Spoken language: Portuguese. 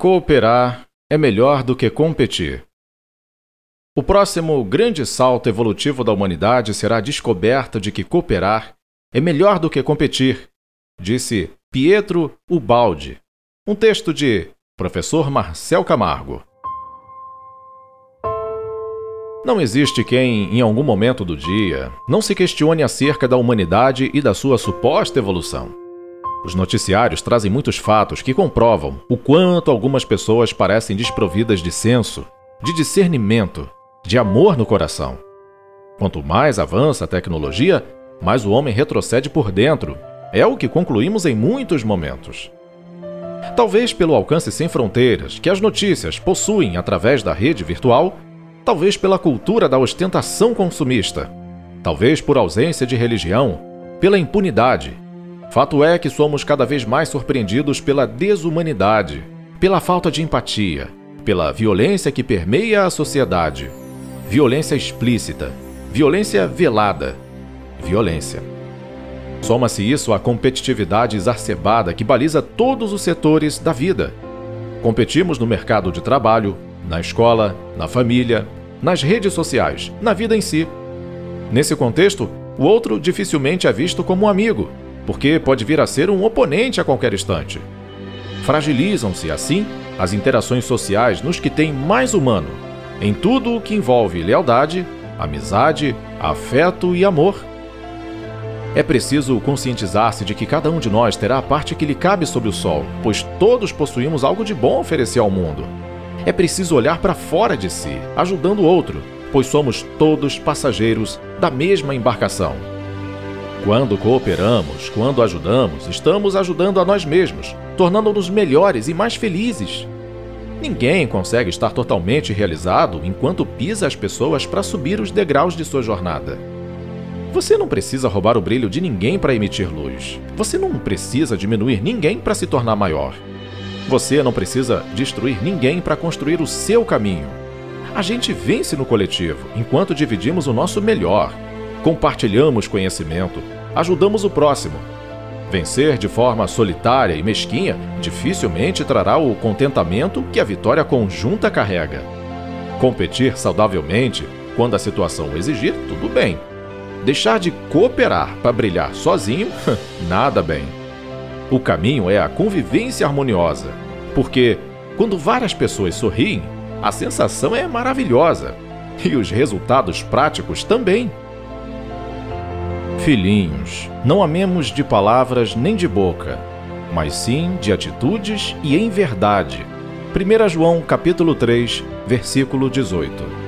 Cooperar é melhor do que competir. O próximo grande salto evolutivo da humanidade será a descoberta de que cooperar é melhor do que competir, disse Pietro Ubaldi. Um texto de Professor Marcel Camargo. Não existe quem, em algum momento do dia, não se questione acerca da humanidade e da sua suposta evolução. Os noticiários trazem muitos fatos que comprovam o quanto algumas pessoas parecem desprovidas de senso, de discernimento, de amor no coração. Quanto mais avança a tecnologia, mais o homem retrocede por dentro. É o que concluímos em muitos momentos. Talvez pelo alcance sem fronteiras que as notícias possuem através da rede virtual, talvez pela cultura da ostentação consumista, talvez por ausência de religião, pela impunidade. Fato é que somos cada vez mais surpreendidos pela desumanidade, pela falta de empatia, pela violência que permeia a sociedade. Violência explícita, violência velada, violência. Soma-se isso à competitividade exacerbada que baliza todos os setores da vida. Competimos no mercado de trabalho, na escola, na família, nas redes sociais, na vida em si. Nesse contexto, o outro dificilmente é visto como um amigo, porque pode vir a ser um oponente a qualquer instante. Fragilizam-se, assim, as interações sociais nos que têm mais humano, em tudo o que envolve lealdade, amizade, afeto e amor. É preciso conscientizar-se de que cada um de nós terá a parte que lhe cabe sob o sol, pois todos possuímos algo de bom a oferecer ao mundo. É preciso olhar para fora de si, ajudando o outro, pois somos todos passageiros da mesma embarcação. Quando cooperamos, quando ajudamos, estamos ajudando a nós mesmos, tornando-nos melhores e mais felizes. Ninguém consegue estar totalmente realizado enquanto pisa as pessoas para subir os degraus de sua jornada. Você não precisa roubar o brilho de ninguém para emitir luz. Você não precisa diminuir ninguém para se tornar maior. Você não precisa destruir ninguém para construir o seu caminho. A gente vence no coletivo enquanto dividimos o nosso melhor. Compartilhamos conhecimento, ajudamos o próximo. Vencer de forma solitária e mesquinha dificilmente trará o contentamento que a vitória conjunta carrega. Competir saudavelmente, quando a situação o exigir, tudo bem. Deixar de cooperar para brilhar sozinho, nada bem. O caminho é a convivência harmoniosa, porque quando várias pessoas sorriem, a sensação é maravilhosa e os resultados práticos também. Filhinhos, não amemos de palavras nem de boca, mas sim de atitudes e em verdade. 1 João capítulo 3, versículo 18.